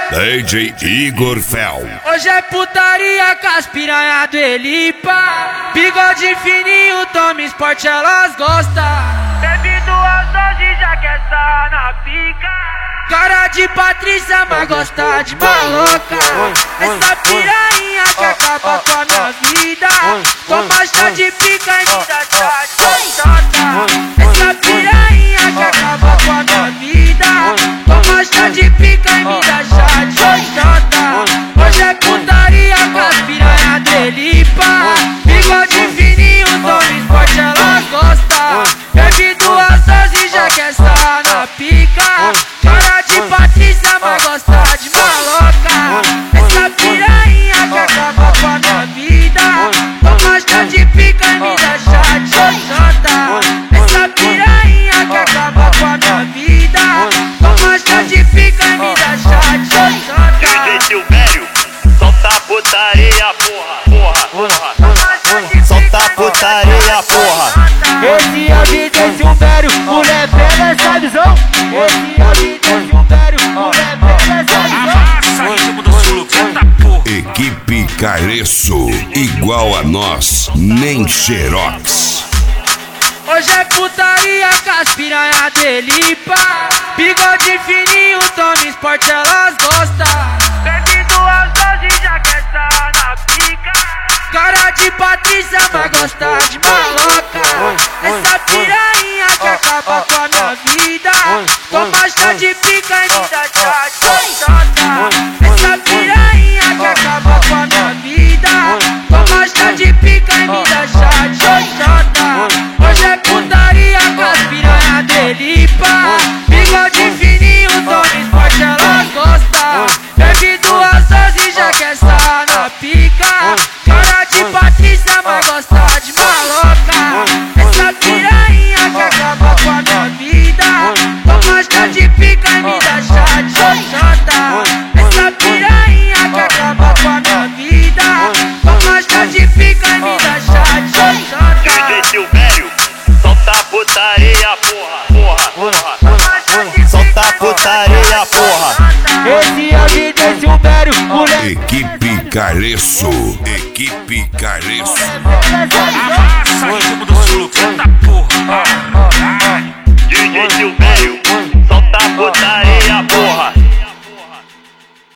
DJ Igor Fel. Hoje é putaria com as piranha do Elipa. Bigode fininho, toma esporte, elas gostam. Bebe 2 doses, já quer estar na pica. Cara de Patrícia, mas gosta de maloca. Essa piranha que acaba com a minha vida. Toma chá de pica e me dá chá de xota. Essa piranha que acaba com a minha vida. Toma chá de pica e me dá chá de xota. Hoje é putaria com as piranha do Elipa. Bigode fininho, toma esporte, ela gosta. Bebe 2 doses, já quer estar na pica. Cara de Patrícia, mas gosta de maloca. Essa piranha que acaba com a minha vida. Toma chá de pica e me dá chá de xota. Essa piranha que acaba com a minha vida. Toma chá de pica e me dá chá de xota. DJ Silvério, solta a putaria, porra. Solta a putaria, porra. Esse é o DJ Silvério, mulher pega essa visão. Esse é o DJ Silvério, mulher pega essa visão. Equipe Careço, igual a nós, nem xerox. Hoje é putaria com as piranha do Elipa. Bigode fininho, toma esporte, elas gostam. Bebe 2 doses, já quer estar na pica. Cara de Patrícia, mas gosta de maloca. Essa piranha que acaba com a minha vida. Toma chá de pica e me dá chá de xota. Essa piranha que acaba com a minha vida. Toma chá de pica e me dá chá de xota. Hoje é putaria com as piranha do Elipa. Bigode fininho, toma esporte, ela gosta. Bebe 2 doses, já quer estar na pica. Cara de Patrícia, mas gosta de maloca. Essa piranha que acaba com a minha vida. Toma chá de pica e me dá chá de xota. Essa piranha que acaba com a minha vida. Toma chá de pica e me dá chá de xota. DJ Silvério, solta a putaria, porra. Solta a putaria, porra. Esse é o DJ Silvério, mulher. Equipe Careço, Equipe Careço. DJ Silvério, solta a putaria, porra.